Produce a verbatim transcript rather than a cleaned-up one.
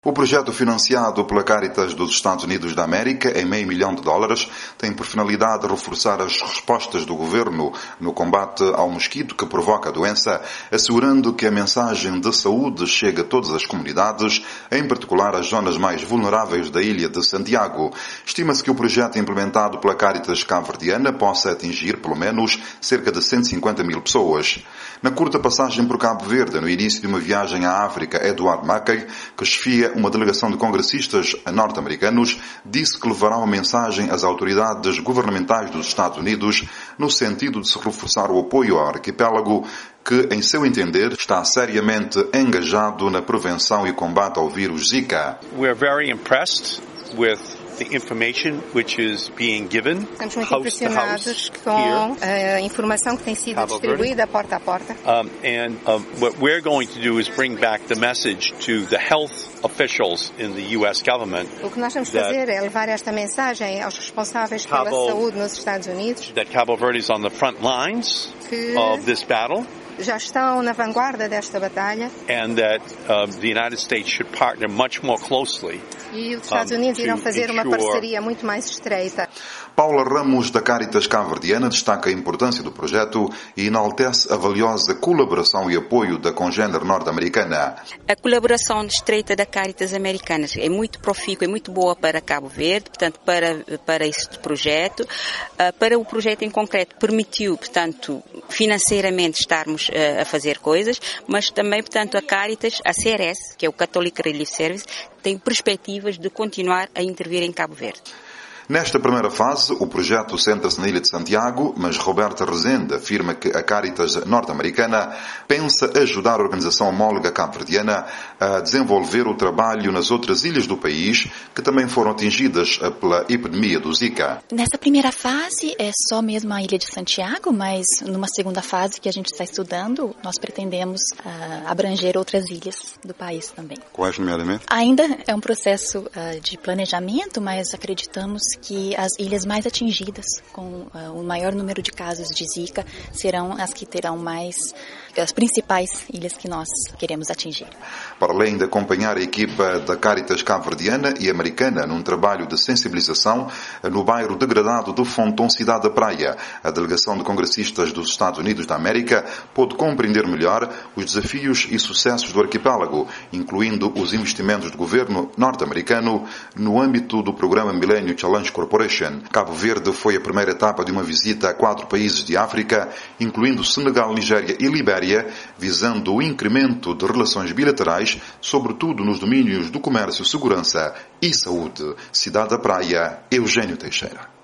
O projeto financiado pela Caritas dos Estados Unidos da América, em meio milhão de dólares, tem por finalidade reforçar as respostas do governo no combate ao mosquito que provoca a doença, assegurando que a mensagem de saúde chegue a todas as comunidades, em particular às zonas mais vulneráveis da ilha de Santiago. Estima-se que o projeto implementado pela Caritas cabo-verdiana possa atingir, pelo menos, cerca de cento e cinquenta mil pessoas. Na curta passagem por Cabo Verde, no início de uma viagem à África, Eduardo Mackey, que chefia uma delegação de congressistas norte-americanos, disse que levará uma mensagem às autoridades governamentais dos Estados Unidos no sentido de se reforçar o apoio ao arquipélago que, em seu entender, está seriamente engajado na prevenção e combate ao vírus Zika. We're very impressed with the information which is being given. Estamos muito impressionados com a informação que tem sido distribuída porta a porta. Um, and um, what we're going to do is bring back the message to the health officials in the U S government. O que nós vamos fazer é levar esta mensagem aos responsáveis pela Cabo, saúde nos Estados Unidos. That Cabo Verde is on the front lines que of this battle. Já estão na vanguarda desta batalha. And that uh, the United States should partner much more closely. E os Estados Unidos irão fazer uma parceria muito mais estreita. Paula Ramos, da Caritas cabo-verdiana, destaca a importância do projeto e enaltece a valiosa colaboração e apoio da congênere norte-americana. A colaboração estreita da Caritas americana é muito profícua, é muito boa para Cabo Verde, portanto, para, para este projeto. Para o projeto em concreto, permitiu, portanto, financeiramente estarmos a fazer coisas, mas também, portanto, a Caritas, a C R S, que é o Catholic Relief Service, tem perspectivas de continuar a intervir em Cabo Verde. Nesta primeira fase, o projeto centra-se na Ilha de Santiago, mas Roberta Rezende afirma que a Caritas norte-americana pensa ajudar a organização homóloga cabo-verdiana a desenvolver o trabalho nas outras ilhas do país, que também foram atingidas pela epidemia do Zika. Nessa primeira fase é só mesmo a Ilha de Santiago, mas numa segunda fase que a gente está estudando, nós pretendemos uh, abranger outras ilhas do país também. Quais, nomeadamente? Ainda é um processo uh, de planejamento, mas acreditamos que as ilhas mais atingidas com uh, o maior número de casos de Zika serão as que terão mais, as principais ilhas que nós queremos atingir. Para além de acompanhar a equipa da Caritas cabo-verdiana e americana num trabalho de sensibilização no bairro degradado de Fonton, Cidade da Praia, a delegação de congressistas dos Estados Unidos da América pôde compreender melhor os desafios e sucessos do arquipélago, incluindo os investimentos do governo norte-americano no âmbito do programa Millennium Challenge Corporation. Cabo Verde foi a primeira etapa de uma visita a quatro países de África, incluindo Senegal, Nigéria e Libéria, visando o incremento de relações bilaterais, sobretudo nos domínios do comércio, segurança e saúde. Cidade da Praia, Eugênio Teixeira.